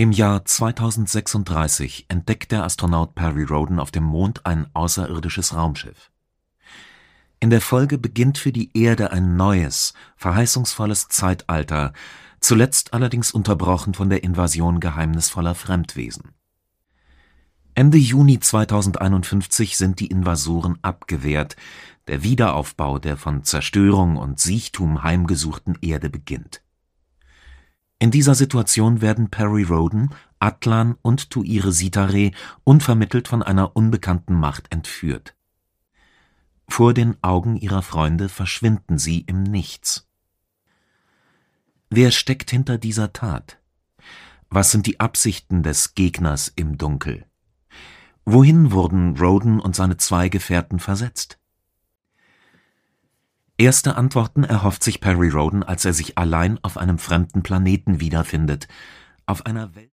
Im Jahr 2036 entdeckt der Astronaut Perry Rhodan auf dem Mond ein außerirdisches Raumschiff. In der Folge beginnt für die Erde ein neues, verheißungsvolles Zeitalter, zuletzt allerdings unterbrochen von der Invasion geheimnisvoller Fremdwesen. Ende Juni 2051 sind die Invasoren abgewehrt, der Wiederaufbau der von Zerstörung und Siechtum heimgesuchten Erde beginnt. In dieser Situation werden Perry Rhodan, Atlan und Tuire Sitare unvermittelt von einer unbekannten Macht entführt. Vor den Augen ihrer Freunde verschwinden sie im Nichts. Wer steckt hinter dieser Tat? Was sind die Absichten des Gegners im Dunkel? Wohin wurden Rhodan und seine zwei Gefährten versetzt? Erste Antworten erhofft sich Perry Rhodan, als er sich allein auf einem fremden Planeten wiederfindet, auf einer Welt